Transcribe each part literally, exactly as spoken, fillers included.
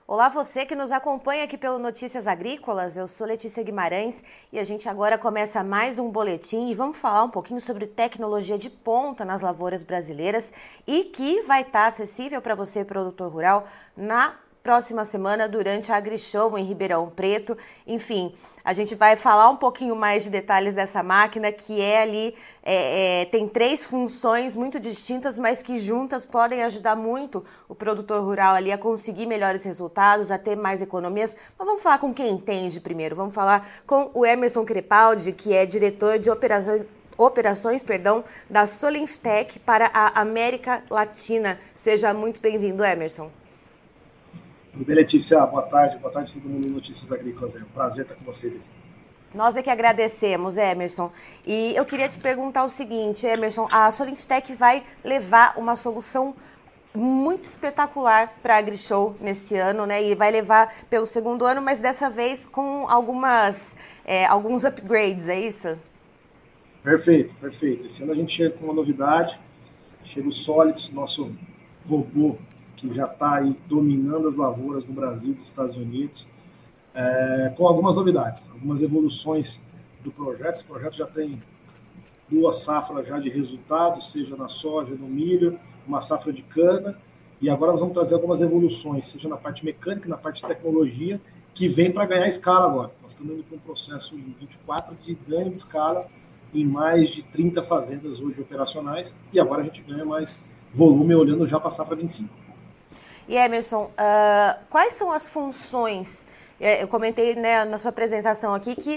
Olá, você que nos acompanha aqui pelo Notícias Agrícolas, eu sou Letícia Guimarães e a gente agora começa mais um boletim e vamos falar um pouquinho sobre tecnologia de ponta nas lavouras brasileiras e que vai estar acessível para você, produtor rural, na próxima semana durante a AgriShow em Ribeirão Preto. Enfim, a gente vai falar um pouquinho mais de detalhes dessa máquina que é ali, é, é, tem três funções muito distintas, mas que juntas podem ajudar muito o produtor rural ali a conseguir melhores resultados, a ter mais economias. Mas vamos falar com quem entende primeiro. Vamos falar com o Emerson Crepaldi, que é diretor de operações Operações, perdão, da Solinftec para a América Latina. Seja muito bem-vindo, Emerson. Tudo bem, Letícia? Boa tarde. Boa tarde a todo mundo em Notícias Agrícolas. É um prazer estar com vocês aqui. Nós é que agradecemos, Emerson. E eu queria te perguntar o seguinte, Emerson, a Solinftec vai levar uma solução muito espetacular para a AgriShow nesse ano, né? E vai levar pelo segundo ano, mas dessa vez com algumas, é, alguns upgrades, é isso? Perfeito, perfeito. Esse ano a gente chega com uma novidade, chega o Solix, nosso robô que já está aí dominando as lavouras no Brasil e dos Estados Unidos, é, com algumas novidades, algumas evoluções do projeto. Esse projeto já tem duas safras já de resultados, seja na soja, no milho, uma safra de cana, e agora nós vamos trazer algumas evoluções, seja na parte mecânica, na parte de tecnologia, que vem para ganhar escala agora. Nós estamos indo com um processo em vinte e quatro de ganho de escala em mais de trinta fazendas hoje operacionais, e agora a gente ganha mais volume olhando já para a safra vinte e cinco. E Emerson, uh, quais são as funções? Eu comentei, né, na sua apresentação aqui que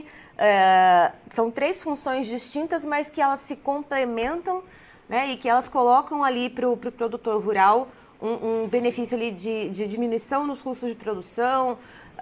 uh, são três funções distintas, mas que elas se complementam, né, e que elas colocam ali para o pro produtor rural um, um benefício ali de, de diminuição nos custos de produção,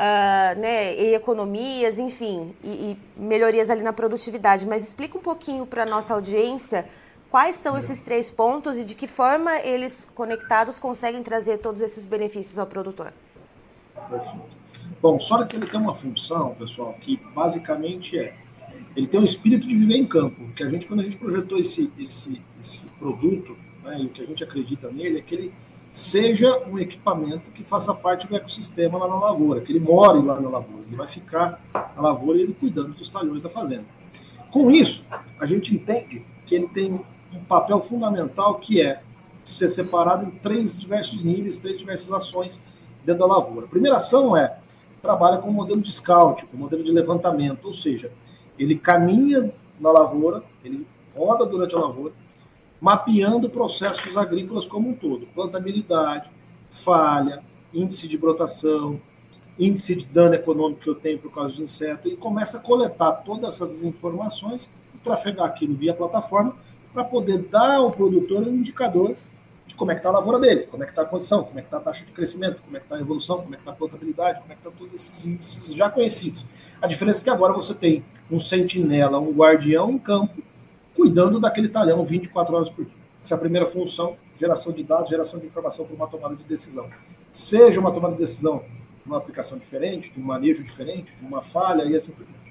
uh, né, e economias, enfim, e, e melhorias ali na produtividade. Mas explica um pouquinho para a nossa audiência quais são esses três pontos e de que forma eles, conectados, conseguem trazer todos esses benefícios ao produtor? Perfeito. Bom, só que ele tem uma função, pessoal, que basicamente é, ele tem um espírito de viver em campo, que a gente, quando a gente projetou esse, esse, esse produto, né, e o que a gente acredita nele é que ele seja um equipamento que faça parte do ecossistema lá na lavoura, que ele more lá na lavoura, ele vai ficar na lavoura e ele cuidando dos talhões da fazenda. Com isso, a gente entende que ele tem um papel fundamental que é ser separado em três diversos níveis, três diversas ações dentro da lavoura. A primeira ação é, trabalha com o modelo de scout, com o modelo de levantamento, ou seja, ele caminha na lavoura, ele roda durante a lavoura, mapeando processos agrícolas como um todo, plantabilidade, falha, índice de brotação, índice de dano econômico que eu tenho por causa de inseto, e começa a coletar todas essas informações e trafegar aquilo via plataforma para poder dar ao produtor um indicador de como é que está a lavoura dele, como é que está a condição, como é que está a taxa de crescimento, como é que está a evolução, como é que está a plantabilidade, como é que estão todos esses índices já conhecidos. A diferença é que agora você tem um sentinela, um guardião em campo, cuidando daquele talhão vinte e quatro horas por dia. Essa é a primeira função, geração de dados, geração de informação para uma tomada de decisão. Seja uma tomada de decisão de uma aplicação diferente, de um manejo diferente, de uma falha e assim por diante.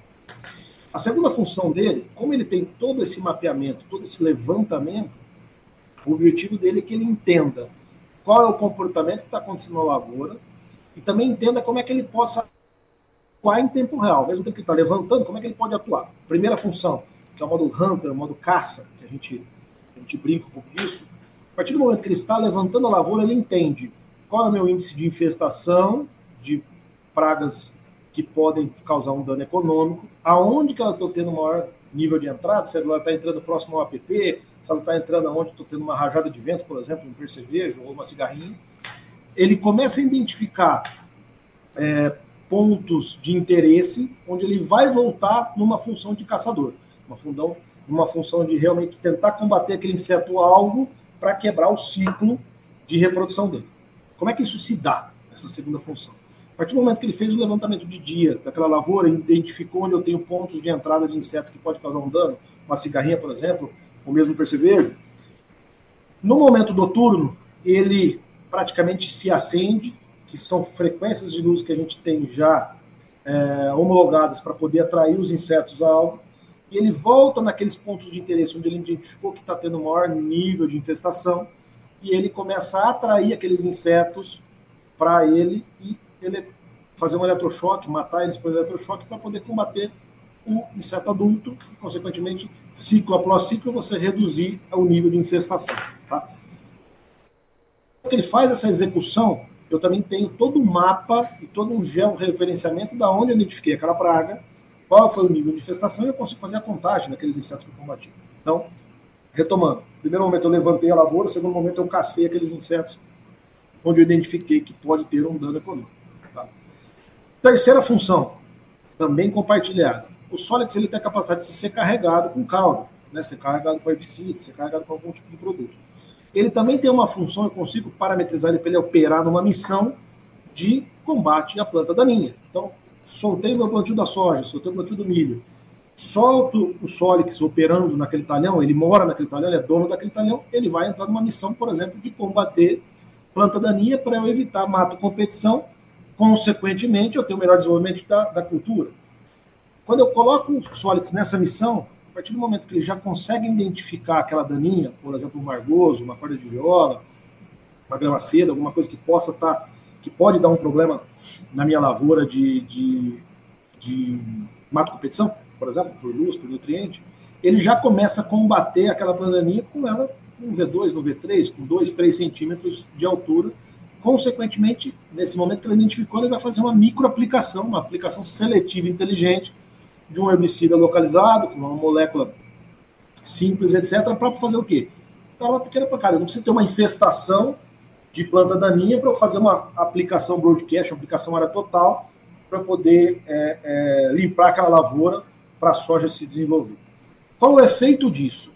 A segunda função dele, como ele tem todo esse mapeamento, todo esse levantamento, o objetivo dele é que ele entenda qual é o comportamento que está acontecendo na lavoura e também entenda como é que ele possa atuar em tempo real. Ao mesmo tempo que ele está levantando, como é que ele pode atuar. Primeira função, que é o modo hunter, o modo caça, que a gente, a gente brinca um pouco disso. A partir do momento que ele está levantando a lavoura, ele entende qual é o meu índice de infestação, de pragas que podem causar um dano econômico, aonde que ela está tendo maior nível de entrada, se ela está entrando próximo ao A P P, se ela está entrando aonde estou tendo uma rajada de vento, por exemplo, um percevejo ou uma cigarrinha. Ele começa a identificar é, pontos de interesse onde ele vai voltar numa função de caçador, uma, fundão, uma função de realmente tentar combater aquele inseto-alvo para quebrar o ciclo de reprodução dele. Como é que isso se dá, essa segunda função? A partir do momento que ele fez o levantamento de dia daquela lavoura, identificou onde eu tenho pontos de entrada de insetos que pode causar um dano, uma cigarrinha, por exemplo, ou mesmo um percevejo, no momento noturno, ele praticamente se acende, que são frequências de luz que a gente tem já é, homologadas para poder atrair os insetos ao alvo, e ele volta naqueles pontos de interesse onde ele identificou que está tendo maior nível de infestação, e ele começa a atrair aqueles insetos para ele e ele, fazer um eletrochoque, matar eles por eletrochoque para poder combater o inseto adulto e, consequentemente, ciclo após ciclo, você reduzir o nível de infestação. Tá? Quando ele faz essa execução, eu também tenho todo um mapa e todo um georreferenciamento da onde eu identifiquei aquela praga, qual foi o nível de infestação, e eu consigo fazer a contagem daqueles insetos que eu combati. Então, retomando, no primeiro momento eu levantei a lavoura, no segundo momento eu cacei aqueles insetos onde eu identifiquei que pode ter um dano econômico. Tá? Terceira função, também compartilhada. O Solix ele tem a capacidade de ser carregado com caldo, né? Ser carregado com herbicida, ser carregado com algum tipo de produto. Ele também tem uma função, eu consigo parametrizar ele para ele operar numa missão de combate à planta daninha. Então, soltei meu plantio da soja, soltei o plantio do milho, solto o Solix operando naquele talhão, ele mora naquele talhão, ele é dono daquele talhão, ele vai entrar numa missão, por exemplo, de combater planta daninha para eu evitar mato competição, consequentemente eu tenho o melhor desenvolvimento da, da cultura. Quando eu coloco o Solix nessa missão, a partir do momento que ele já consegue identificar aquela daninha, por exemplo, um margoso, uma corda de viola, uma grama seda, alguma coisa que possa estar, que pode dar um problema na minha lavoura de, de, de mato competição, por exemplo, por luz, por nutriente, ele já começa a combater aquela planta daninha com ela no V dois, no V três, com dois, três centímetros de altura. Consequentemente, nesse momento que ele identificou, ele vai fazer uma microaplicação, uma aplicação seletiva inteligente de um herbicida localizado, com uma molécula simples, etcétera, para fazer o quê? Dar uma pequena pancada. Eu não preciso ter uma infestação de planta daninha para fazer uma aplicação broadcast, uma aplicação área total, para poder é, é, limpar aquela lavoura para a soja se desenvolver. Qual o efeito disso?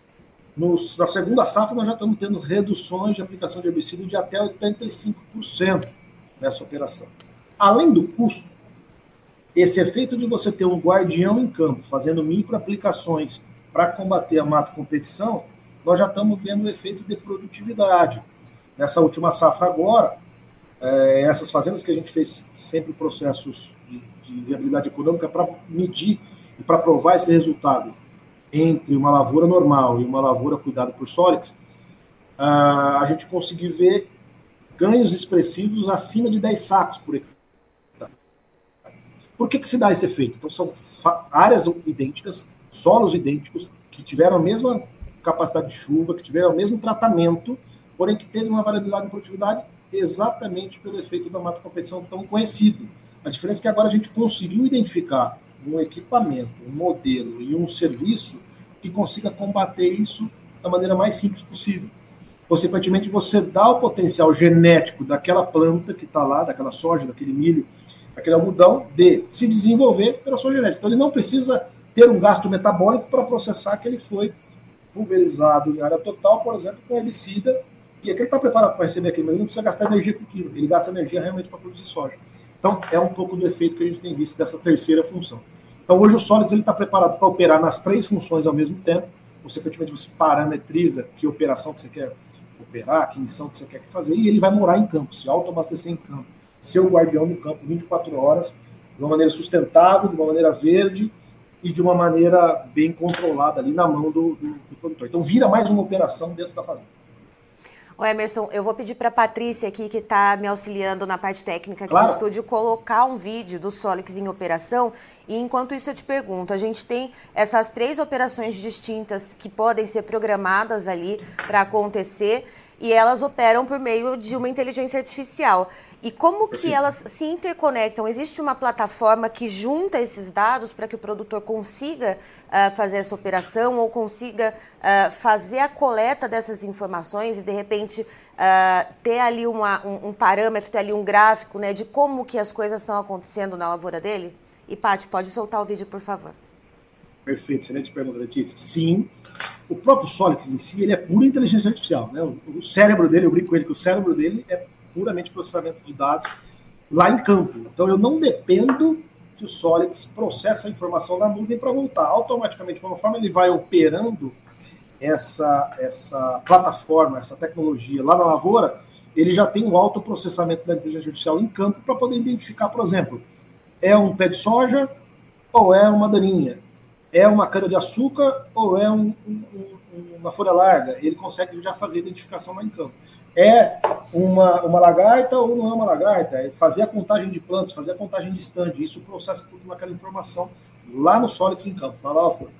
Nos, na segunda safra, nós já estamos tendo reduções de aplicação de herbicida de até oitenta e cinco por cento nessa operação. Além do custo, esse efeito de você ter um guardião em campo, fazendo microaplicações para combater a mato competição, nós já estamos vendo o efeito de produtividade. Nessa última safra agora, é, essas fazendas que a gente fez sempre processos de, de viabilidade econômica para medir e para provar esse resultado entre uma lavoura normal e uma lavoura cuidada por Solix, uh, a gente conseguiu ver ganhos expressivos acima de dez sacos por hectare. Por que que se dá esse efeito? Então, são áreas idênticas, solos idênticos, que tiveram a mesma capacidade de chuva, que tiveram o mesmo tratamento, porém que teve uma variabilidade de produtividade exatamente pelo efeito da mato competição tão conhecido. A diferença é que agora a gente conseguiu identificar um equipamento, um modelo e um serviço que consiga combater isso da maneira mais simples possível. Consequentemente, você dá o potencial genético daquela planta que está lá, daquela soja, daquele milho, daquele algodão, de se desenvolver pela sua genética. Então, ele não precisa ter um gasto metabólico para processar que ele foi pulverizado em área total, por exemplo, com herbicida, e aquele está preparado para receber aquilo, mas ele não precisa gastar energia por quilo, ele gasta energia realmente para produzir soja. Então, é um pouco do efeito que a gente tem visto dessa terceira função. Então, hoje o Solix está preparado para operar nas três funções ao mesmo tempo. Consequentemente, você parametriza que operação que você quer operar, que missão que você quer fazer, e ele vai morar em campo, se autoabastecer em campo, ser o guardião do campo vinte e quatro horas, de uma maneira sustentável, de uma maneira verde e de uma maneira bem controlada ali na mão do, do, do produtor. Então, vira mais uma operação dentro da fazenda. Ô Emerson, eu vou pedir para a Patrícia aqui, que está me auxiliando na parte técnica aqui claro. no estúdio, colocar um vídeo do Solix em operação. E enquanto isso eu te pergunto, a gente tem essas três operações distintas que podem ser programadas ali para acontecer e elas operam por meio de uma inteligência artificial. E como que elas se interconectam? Existe uma plataforma que junta esses dados para que o produtor consiga uh, fazer essa operação ou consiga uh, fazer a coleta dessas informações e, de repente, uh, ter ali uma, um, um parâmetro, ter ali um gráfico, né, de como que as coisas estão acontecendo na lavoura dele? E, Paty, pode soltar o vídeo, por favor. Perfeito, excelente pergunta, Letícia. Sim, o próprio Solix em si, ele é pura inteligência artificial, né? O, o cérebro dele, eu brinco com ele que o cérebro dele é puramente processamento de dados lá em campo. Então, eu não dependo que o Solix processe a informação na nuvem para voltar. Automaticamente, conforme ele vai operando essa, essa plataforma, essa tecnologia lá na lavoura, ele já tem um autoprocessamento da inteligência artificial em campo para poder identificar, por exemplo, é um pé de soja ou é uma daninha? É uma cana-de-açúcar ou é um, um, um, uma folha larga? Ele consegue já fazer a identificação lá em campo. é uma, uma lagarta ou não é uma lagarta, é fazer a contagem de plantas, fazer a contagem de stand, isso processa tudo naquela informação lá no Solix em campo, lá na lavoura.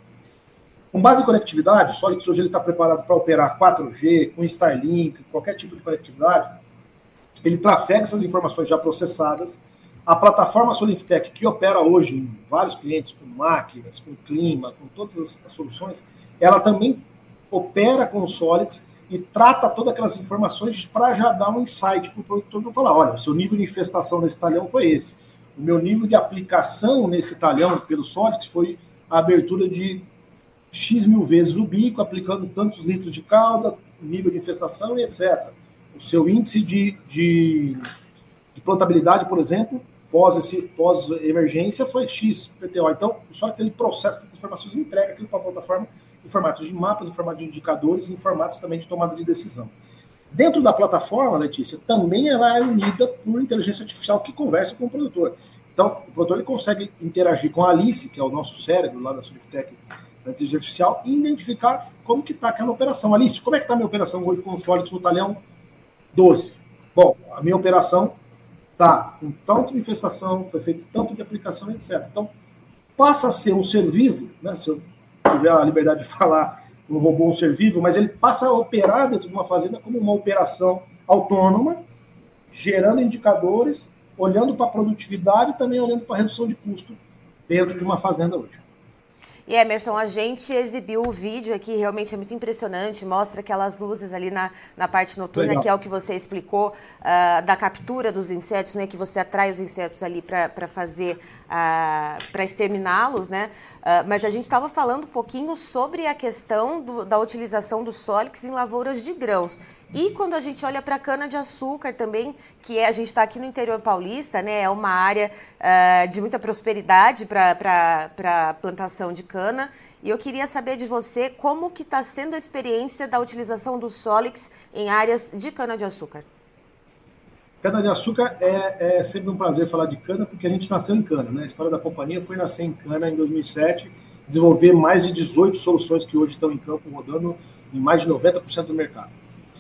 Com base em conectividade, o Solix hoje está preparado para operar quatro G, com Starlink, qualquer tipo de conectividade, ele trafega essas informações já processadas. A plataforma Solinftec, que opera hoje em vários clientes, com máquinas, com clima, com todas as, as soluções, ela também opera com o Solix e trata todas aquelas informações para já dar um insight para o produtor não falar, olha, o seu nível de infestação nesse talhão foi esse. O meu nível de aplicação nesse talhão pelo Solix foi a abertura de X mil vezes o bico, aplicando tantos litros de calda, nível de infestação e etcétera. O seu índice de, de, de plantabilidade, por exemplo, pós, esse, pós emergência foi X P T O. Então, o Solix ele processa as informações e entrega aquilo para a plataforma em formatos de mapas, em formato de indicadores, em formatos também de tomada de decisão. Dentro da plataforma, Letícia, também ela é unida por inteligência artificial que conversa com o produtor. Então, o produtor ele consegue interagir com a Alice, que é o nosso cérebro lá da Solinftec, da inteligência artificial, e identificar como que está aquela operação. Alice, como é que está a minha operação hoje com o Solix no talhão doze? Bom, a minha operação está com tanto de infestação, foi feito tanto de aplicação, etcétera. Então, passa a ser um ser vivo, né, se eu tiver a liberdade de falar um robô, um ser vivo, mas ele passa a operar dentro de uma fazenda como uma operação autônoma, gerando indicadores, olhando para a produtividade e também olhando para a redução de custo dentro de uma fazenda hoje. E Emerson, a gente exibiu o vídeo aqui, realmente é muito impressionante, mostra aquelas luzes ali na, na parte noturna, Legal. Que é o que você explicou, uh, da captura dos insetos, né, que você atrai os insetos ali para fazer, uh, para exterminá-los, né, uh, mas a gente estava falando um pouquinho sobre a questão do, da utilização do Solix em lavouras de grãos. E quando a gente olha para a cana-de-açúcar também, que é, a gente está aqui no interior paulista, né, é uma área uh, de muita prosperidade para a plantação de cana. E eu queria saber de você como que está sendo a experiência da utilização do Solix em áreas de cana-de-açúcar. Cana-de-açúcar é, é sempre um prazer falar de cana, porque a gente nasceu em cana, né? A história da companhia foi nascer em cana em dois mil e sete, desenvolver mais de dezoito soluções que hoje estão em campo, rodando em mais de noventa por cento do mercado.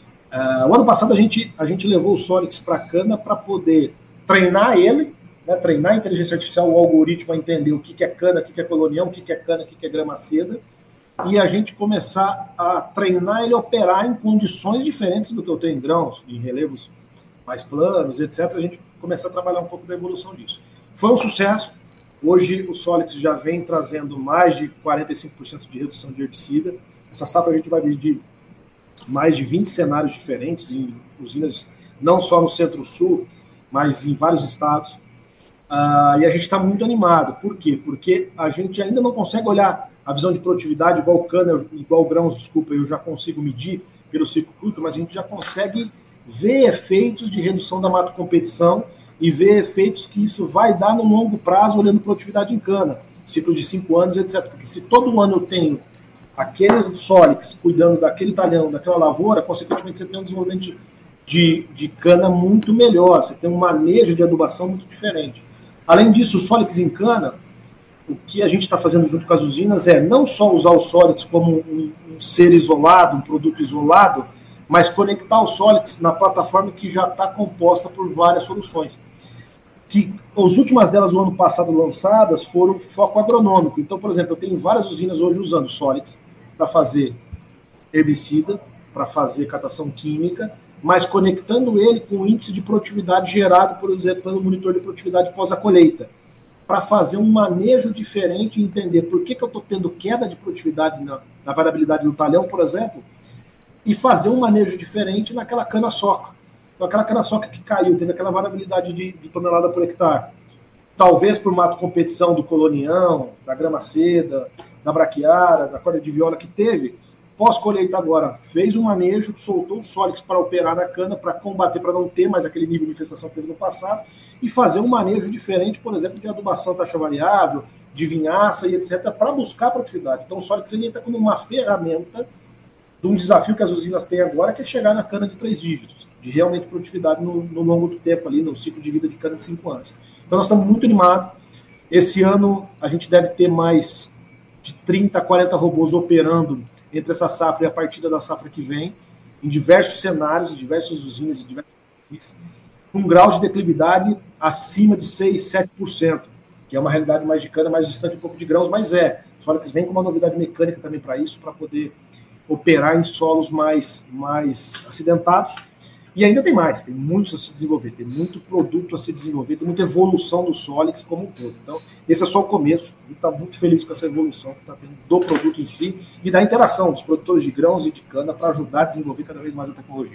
Uh, o ano passado a gente, a gente levou o Solix para a cana para poder treinar ele, né, treinar a inteligência artificial, o algoritmo a entender o que, que é cana, o que, que é colonião, o que, que é cana, o que, que é grama seda, e a gente começar a treinar ele a operar em condições diferentes do que eu tenho em grãos, em relevos mais planos, etcétera. A gente começar a trabalhar um pouco da evolução disso. Foi um sucesso. Hoje o Solix já vem trazendo mais de quarenta e cinco por cento de redução de herbicida. Essa safra a gente vai dividir mais de vinte cenários diferentes em usinas, não só no Centro-Sul, mas em vários estados. Uh, e a gente está muito animado. Por quê? Porque a gente ainda não consegue olhar a visão de produtividade igual cana, igual grãos, desculpa, eu já consigo medir pelo ciclo curto, mas a gente já consegue ver efeitos de redução da mato-competição e ver efeitos que isso vai dar no longo prazo, olhando produtividade em cana, ciclo de cinco anos, etcétera. Porque se todo ano eu tenho aquele Solix cuidando daquele talhão, daquela lavoura, consequentemente você tem um desenvolvimento de, de, de cana muito melhor, você tem um manejo de adubação muito diferente. Além disso, o Solix em cana, o que a gente está fazendo junto com as usinas é não só usar o Solix como um, um ser isolado, um produto isolado, mas conectar o Solix na plataforma que já está composta por várias soluções. Que as últimas delas, o ano passado, lançadas, foram foco agronômico. Então, por exemplo, eu tenho várias usinas hoje usando Solix para fazer herbicida, para fazer catação química, mas conectando ele com o índice de produtividade gerado, por exemplo, pelo monitor de produtividade pós a colheita, para fazer um manejo diferente e entender por que, que eu estou tendo queda de produtividade na, na variabilidade do talhão, por exemplo, e fazer um manejo diferente naquela cana-soca. Então, aquela cana-soca que caiu, tendo aquela variabilidade de, de tonelada por hectare, talvez por mato-competição do colonião, da grama seda, da braquiária, da corda de viola que teve, pós-colheita agora, fez um manejo, soltou o Solix para operar na cana, para combater, para não ter mais aquele nível de infestação que teve no passado, e fazer um manejo diferente, por exemplo, de adubação taxa variável, de vinhaça e etcétera, para buscar produtividade. Então o Solix ele entra como uma ferramenta de um desafio que as usinas têm agora, que é chegar na cana de três dígitos, de realmente produtividade no, no longo do tempo, ali no ciclo de vida de cana de cinco anos. Então nós estamos muito animados. Esse ano a gente deve ter mais de trinta, quarenta robôs operando entre essa safra e a partida da safra que vem. em diversos cenários, em diversas usinas, em diversos países, um grau de declividade acima de seis, sete por cento, que é uma realidade mais de cana, mais distante um pouco de grãos, mas é. O Solix vem com uma novidade mecânica também para isso, para poder operar em solos mais, mais acidentados. E ainda tem mais, tem muitos a se desenvolver, tem muito produto a se desenvolver, tem muita evolução do Solix como um todo. Então, esse é só o começo, e está muito feliz com essa evolução que está tendo do produto em si e da interação dos produtores de grãos e de cana para ajudar a desenvolver cada vez mais a tecnologia.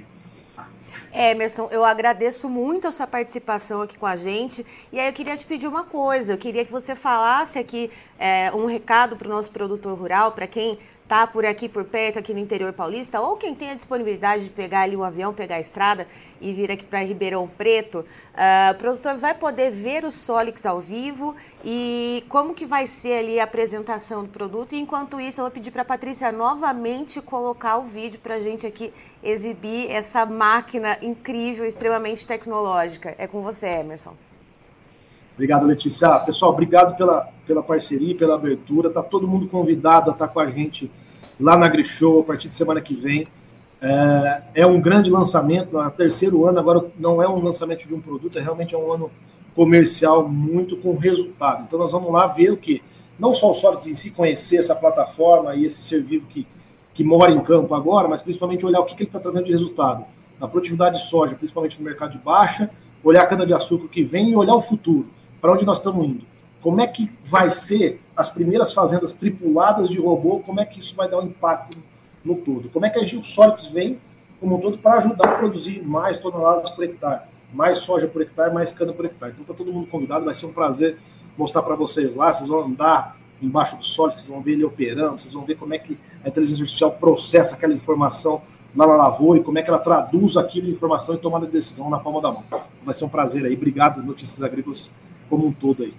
Emerson, eu agradeço muito a sua participação aqui com a gente. E aí eu queria te pedir uma coisa, eu queria que você falasse aqui é, um recado para o nosso produtor rural, para quem está por aqui, por perto, aqui no interior paulista, ou quem tem a disponibilidade de pegar ali um avião, pegar a estrada e vir aqui para Ribeirão Preto, uh, o produtor vai poder ver o Solix ao vivo e como que vai ser ali a apresentação do produto. E enquanto isso, eu vou pedir para a Patrícia novamente colocar o vídeo para a gente aqui exibir essa máquina incrível, extremamente tecnológica. É com você, Emerson. Obrigado, Letícia. Pessoal, obrigado pela, pela parceria, pela abertura. Está todo mundo convidado a estar com a gente lá na AgriShow a partir de semana que vem. É, é um grande lançamento, no terceiro ano. Agora não é um lançamento de um produto, é realmente um ano comercial muito com resultado. Então nós vamos lá ver o que, não só o Solix em si, conhecer essa plataforma e esse ser vivo que, que mora em campo agora, mas principalmente olhar o que, que ele está trazendo de resultado. Na produtividade de soja, principalmente no mercado de baixa, olhar a cana-de-açúcar que vem e olhar o futuro. Para onde nós estamos indo? Como é que vai ser as primeiras fazendas tripuladas de robô? Como é que isso vai dar um impacto no todo? Como é que a o Solix vem como um todo para ajudar a produzir mais toneladas por hectare, mais soja por hectare, mais cana por hectare? Então está todo mundo convidado, vai ser um prazer mostrar para vocês lá. Vocês vão andar embaixo do Solix, vocês vão ver ele operando, vocês vão ver como é que a inteligência artificial processa aquela informação lá na lavoura e como é que ela traduz aquilo em informação e tomada de decisão na palma da mão. Vai ser um prazer aí. Obrigado, Notícias Agrícolas, como um todo aí.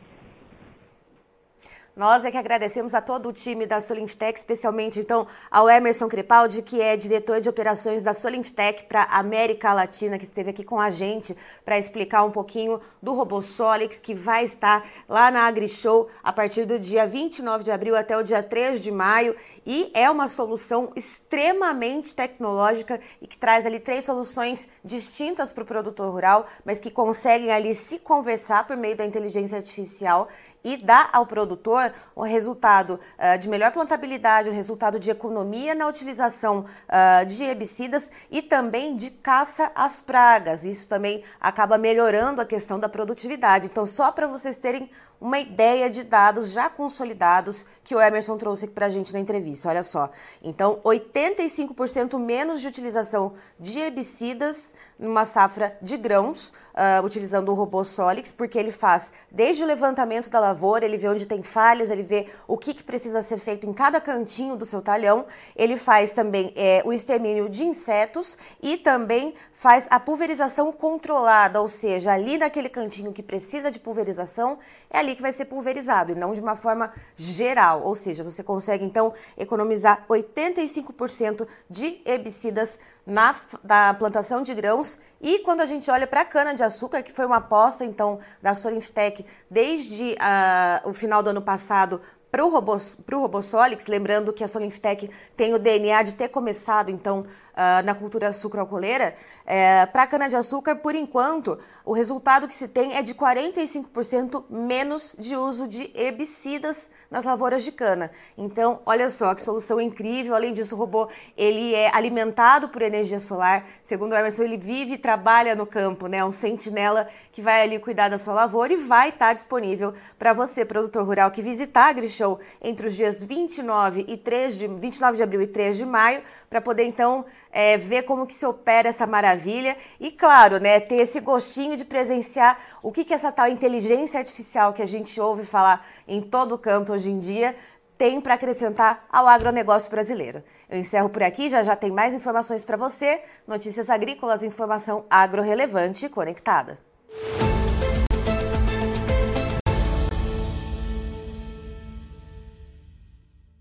Nós é que agradecemos a todo o time da Solinftec, especialmente, então, ao Emerson Crepaldi, que é diretor de operações da Solinftec para a América Latina, que esteve aqui com a gente para explicar um pouquinho do robô Solix, que vai estar lá na AgriShow a partir do dia vinte e nove de abril até o dia três de maio. E é uma solução extremamente tecnológica e que traz ali três soluções distintas para o produtor rural, mas que conseguem ali se conversar por meio da inteligência artificial e dá ao produtor um resultado uh, de melhor plantabilidade, um resultado de economia na utilização uh, de herbicidas e também de caça às pragas. Isso também acaba melhorando a questão da produtividade. Então, só para vocês terem uma ideia de dados já consolidados que o Emerson trouxe aqui para a gente na entrevista. Olha só, então oitenta e cinco por cento menos de utilização de herbicidas numa safra de grãos, uh, utilizando o robô Solix, porque ele faz desde o levantamento da lavoura, ele vê onde tem falhas, ele vê o que, que precisa ser feito em cada cantinho do seu talhão, ele faz também é, o extermínio de insetos e também faz a pulverização controlada, ou seja, ali naquele cantinho que precisa de pulverização, é ali que vai ser pulverizado e não de uma forma geral, ou seja, você consegue então economizar oitenta e cinco por cento de herbicidas na, na plantação de grãos. E quando a gente olha para a cana-de-açúcar, que foi uma aposta então da Solinftec desde uh, o final do ano passado para o robô, pro robô Solix, lembrando que a Solinftec tem o D N A de ter começado então uh, na cultura sucroalcooleira, é, para a cana-de-açúcar, por enquanto, o resultado que se tem é de quarenta e cinco por cento menos de uso de herbicidas nas lavouras de cana. Então, olha só que solução incrível. Além disso, o robô ele é alimentado por energia solar. Segundo o Emerson, ele vive e trabalha no campo, né? Um sentinela que vai ali cuidar da sua lavoura e vai estar disponível para você, produtor rural, que visitar a AgriShow entre os dias vinte e nove e três de, vinte e nove de abril e três de maio, para poder então é, ver como que se opera essa maravilha e, claro, né, ter esse gostinho de presenciar o que que essa tal inteligência artificial que a gente ouve falar em todo canto hoje em dia tem para acrescentar ao agronegócio brasileiro. Eu encerro por aqui, já já tem mais informações para você. Notícias Agrícolas, informação agro relevante e conectada.